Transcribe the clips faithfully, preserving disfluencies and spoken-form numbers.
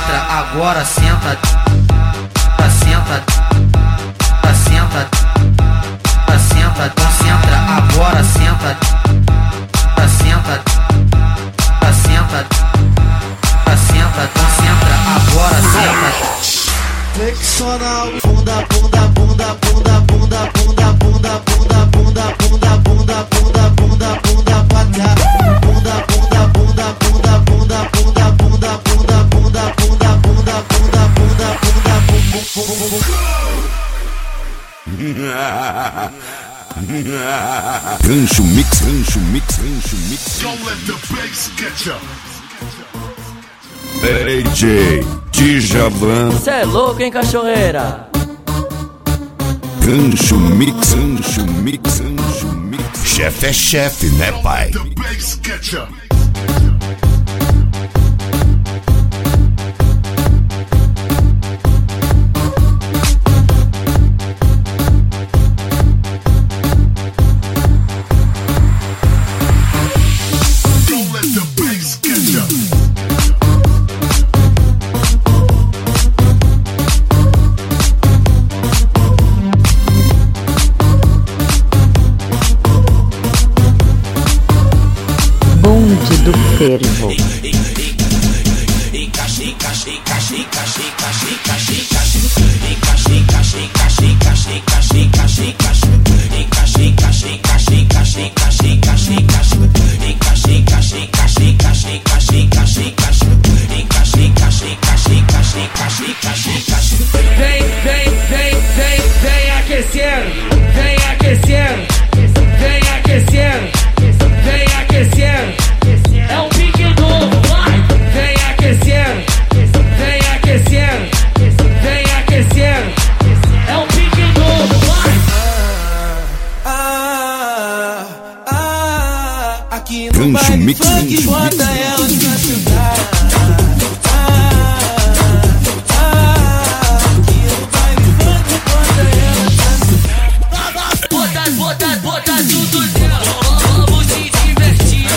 concentra, agora senta. Senta, senta, senta, concentra, agora senta. Senta, senta, senta, concentra, agora senta. Flexional, bunda, bunda, bunda, bunda, bunda, bunda, bunda, bunda, bunda, bunda, bunda, bunda, bunda, bunda, pra trás. Bunda, bunda, bunda, bunda, bunda, bunda, bunda, bunda, bunda, bunda, bunda, bunda, bunda, bunda, bum, bum, bum, bum. Rancho Mix, Rancho Mix, Rancho Mix. Don't let the bass get ya. D J Djavan. Cê é louco, hein, cachoeira? Rancho Mix, Rancho Mix, Rancho Mix. Chefe é chefe, né, pai? The bass get ya. Don't let the bass get ya. Bonde do Fervo. Vem, vem, vem, vem, vem aquecendo, vem aquecendo, vem aquecendo, vem aquecendo. É um pique novo, vai! Vem aquecendo, vem aquecendo, vem aquecendo. É um pique novo, vai! Ah, ah, ah, aqui no Rancho baile Mix, funk Rancho bota Mix. elas pra sentar. Bota, bota, bota tudo dentro. Vamos se divertir.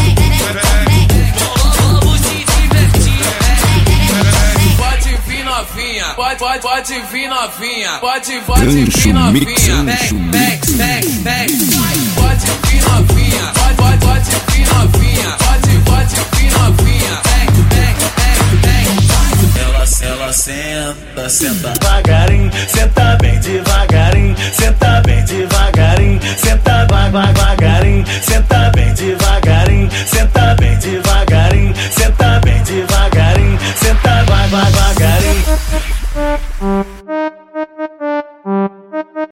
Vamos se divertir. Pode vir novinha, pode, pode, pode vir novinha, pode, pode Rancho vir novinha. Mix, Vem, Rancho vem, Mix. vem, vem. Pode vir novinha, pode, pode, pode vir novinha, pode, pode vir novinha. Vem, vem, vem, vem. Ela, ela senta, senta devagarinho, senta bem devagarinho, senta bem devagarinho, senta devagarinho, senta bem devagarinho.